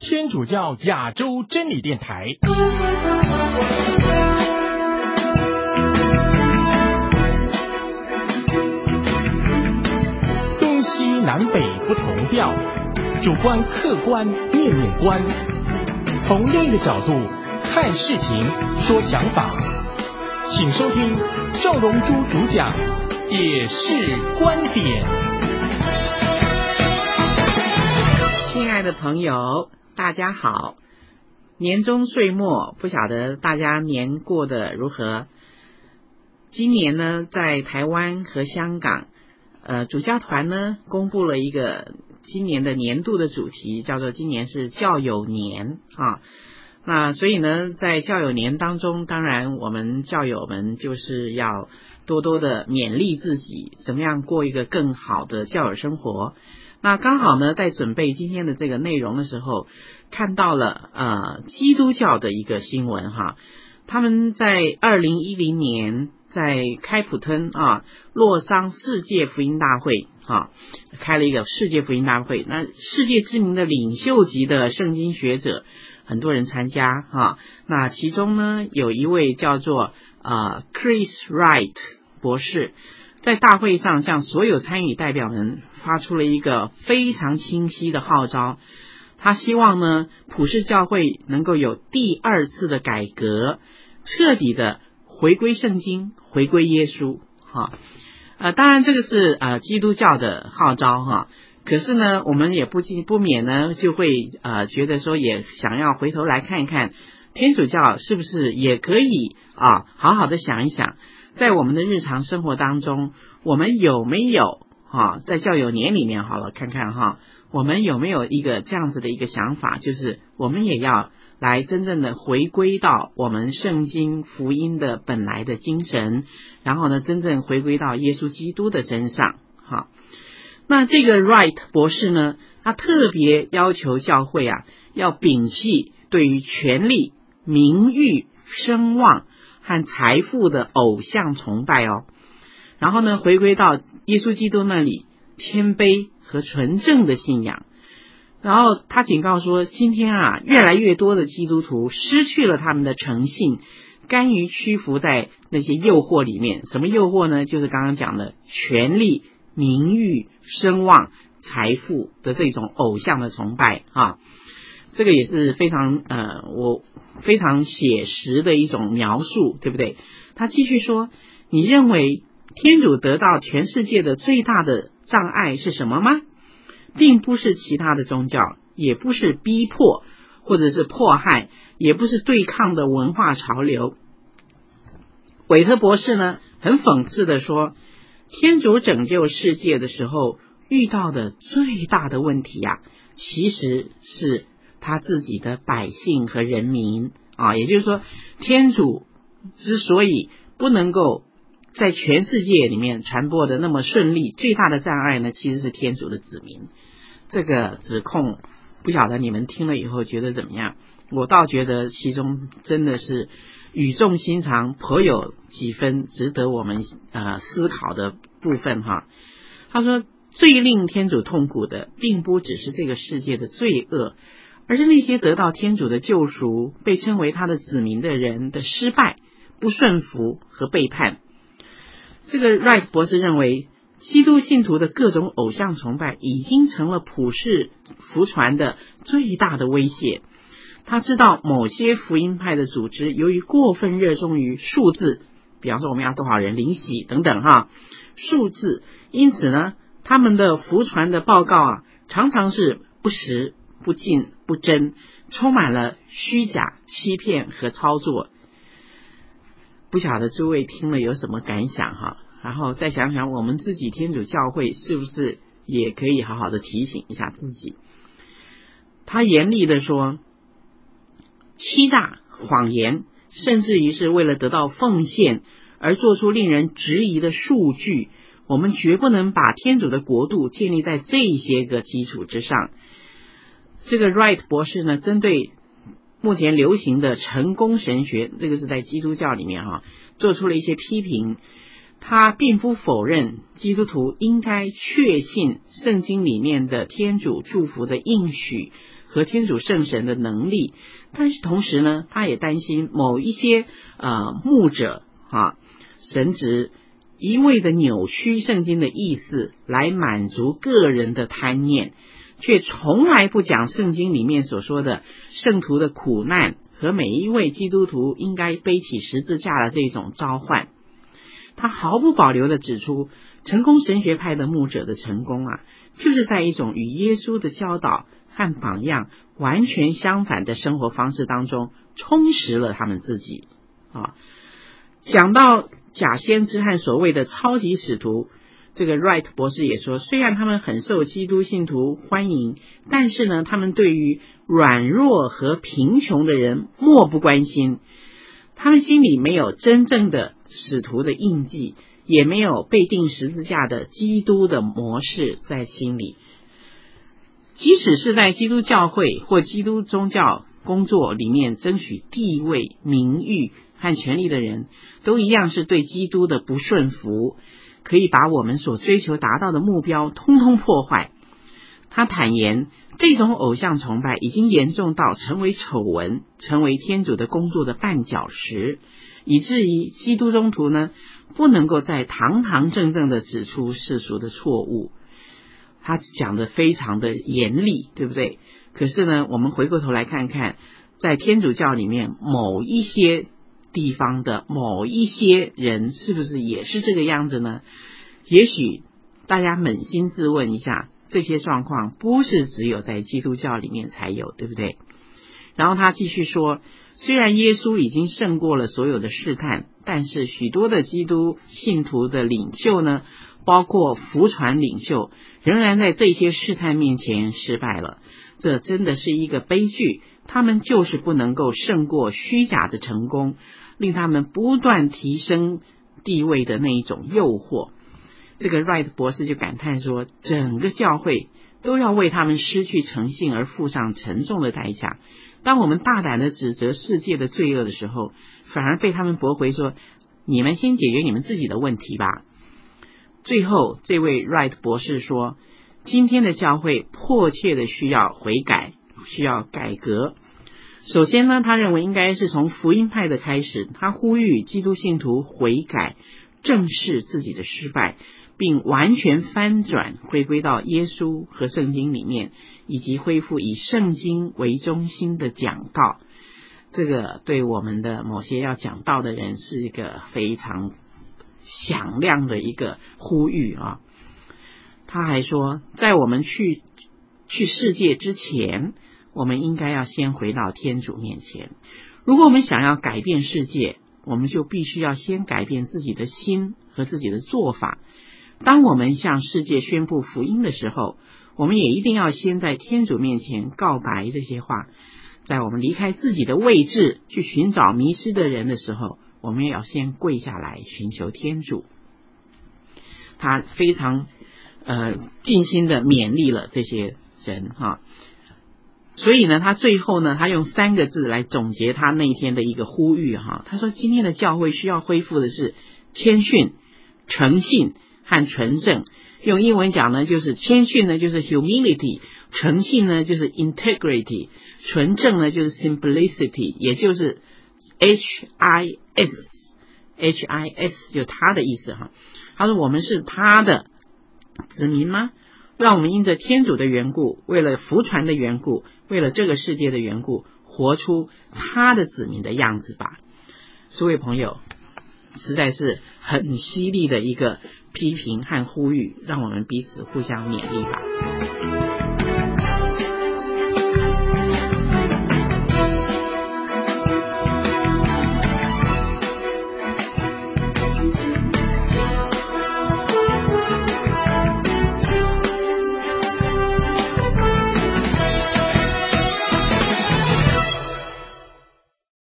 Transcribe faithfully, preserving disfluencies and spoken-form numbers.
天主教亚洲真理电台。东西南北不同调，主观客观面面观，从另一个角度看事情说想法，请收听赵荣珠主讲也是观点。 亲爱的朋友，大家好，年终岁末，不晓得大家年过得如何？今年呢，在台湾和香港，呃，主教团呢公布了一个今年的年度的主题，叫做今年是教友年啊。那所以呢，在教友年当中，当然我们教友们就是要多多的勉励自己，怎么样过一个更好的教友生活。那刚好呢，在准备今天的这个内容的时候，看到了呃基督教的一个新闻哈，他们在二零一零年在开普敦啊洛桑世界福音大会啊开了一个世界福音大会，那世界知名的领袖级的圣经学者很多人参加哈，那其中呢有一位叫做呃 Chris Wright 博士，在大会上向所有参与代表们发出了一个非常清晰的号召，他希望呢普世教会能够有第二次的改革，彻底的回归圣经，回归耶稣哈。呃，当然这个是呃基督教的号召哈，可是呢我们也不禁不免呢就会呃觉得说也想要回头来看一看天主教是不是也可以啊好好的想一想，在我们的日常生活当中，我们有没有哈在教友年里面好了看看哈，我们有没有一个这样子的一个想法，就是我们也要来真正的回归到我们圣经福音的本来的精神，然后呢真正回归到耶稣基督的身上哈。那这个 Wright 博士呢，他特别要求教会啊要摒弃对于权力、名誉、声望和财富的偶像崇拜哦，然后呢回归到耶稣基督那里谦卑和纯正的信仰。然后他警告说，今天啊越来越多的基督徒失去了他们的诚信，甘于屈服在那些诱惑里面。什么诱惑呢？就是刚刚讲的权力、名誉、声望、财富的这种偶像的崇拜啊。这个也是非常呃我非常写实的一种描述，对不对？他继续说，你认为天主得到全世界的最大的障碍是什么吗？并不是其他的宗教，也不是逼迫或者是迫害，也不是对抗的文化潮流。韦特博士呢很讽刺的说，天主拯救世界的时候遇到的最大的问题啊，其实是他自己的百姓和人民啊，也就是说天主之所以不能够在全世界里面传播的那么顺利，最大的障碍呢其实是天主的子民。这个指控不晓得你们听了以后觉得怎么样？我倒觉得其中真的是语重心长，颇有几分值得我们呃思考的部分哈。他说，最令天主痛苦的并不只是这个世界的罪恶，而是那些得到天主的救赎，被称为他的子民的人的失败、不顺服和背叛。这个 Wright 博士认为，基督信徒的各种偶像崇拜已经成了普世福传的最大的威胁。他知道某些福音派的组织由于过分热衷于数字，比方说我们要多少人灵洗等等哈，数字，因此呢他们的福传的报告啊常常是不实、不尽、不真，充满了虚假、欺骗和操作。不晓得诸位听了有什么感想哈？然后再想想我们自己天主教会是不是也可以好好的提醒一下自己。他严厉的说，欺诈、谎言，甚至于是为了得到奉献而做出令人质疑的数据，我们绝不能把天主的国度建立在这些个基础之上。这个 Wright 博士呢，针对目前流行的成功神学，这个是在基督教里面哈，做出了一些批评。他并不否认基督徒应该确信圣经里面的天主祝福的应许和天主圣神的能力，但是同时呢，他也担心某一些呃牧者啊神职一味的扭曲圣经的意思来满足个人的贪念，却从来不讲圣经里面所说的圣徒的苦难和每一位基督徒应该背起十字架的这种召唤。他毫不保留地指出，成功神学派的牧者的成功啊，就是在一种与耶稣的教导和榜样完全相反的生活方式当中充实了他们自己啊。讲到假先知和所谓的超级使徒，这个 Wright 博士也说，虽然他们很受基督信徒欢迎，但是呢，他们对于软弱和贫穷的人漠不关心，他们心里没有真正的使徒的印记，也没有被钉十字架的基督的模式在心里。即使是在基督教会或基督宗教工作里面争取地位、名誉和权力的人，都一样是对基督的不顺服，可以把我们所追求达到的目标通通破坏。他坦言，这种偶像崇拜已经严重到成为丑闻，成为天主的工作的绊脚石，以至于基督宗徒呢，不能够再堂堂正正的指出世俗的错误。他讲得非常的严厉，对不对？可是呢，我们回过头来看看，在天主教里面某一些地方的某一些人是不是也是这个样子呢？也许大家扪心自问一下，这些状况不是只有在基督教里面才有，对不对？然后他继续说，虽然耶稣已经胜过了所有的试探，但是许多的基督信徒的领袖呢，包括福传领袖，仍然在这些试探面前失败了。这真的是一个悲剧，他们就是不能够胜过虚假的成功，令他们不断提升地位的那一种诱惑。这个 Wright 博士就感叹说，整个教会都要为他们失去诚信而付上沉重的代价。当我们大胆的指责世界的罪恶的时候，反而被他们驳回说，你们先解决你们自己的问题吧。最后这位 Wright 博士说，今天的教会迫切的需要悔改，需要改革。首先呢，他认为应该是从福音派的开始，他呼吁基督信徒悔改，正视自己的失败，并完全翻转回归到耶稣和圣经里面，以及恢复以圣经为中心的讲道。这个对我们的某些要讲道的人是一个非常响亮的一个呼吁啊。他还说，在我们去去世界之前，我们应该要先回到天主面前。如果我们想要改变世界，我们就必须要先改变自己的心和自己的做法。当我们向世界宣布福音的时候，我们也一定要先在天主面前告白这些话。在我们离开自己的位置去寻找迷失的人的时候，我们也要先跪下来寻求天主。他非常呃尽心的勉励了这些人哈。所以呢，他最后呢，他用三个字来总结他那一天的一个呼吁哈。他说，今天的教会需要恢复的是谦逊、诚信和纯正。用英文讲呢，就是谦逊呢就是 humility， 诚信呢就是 integrity， 纯正呢就是 simplicity， 也就是 H I S H I S 就他的意思哈。他说，我们是他的子民吗？让我们因着天主的缘故，为了福传的缘故，为了这个世界的缘故，活出他的子民的样子吧。诸位朋友，实在是很犀利的一个批评和呼吁，让我们彼此互相勉励吧。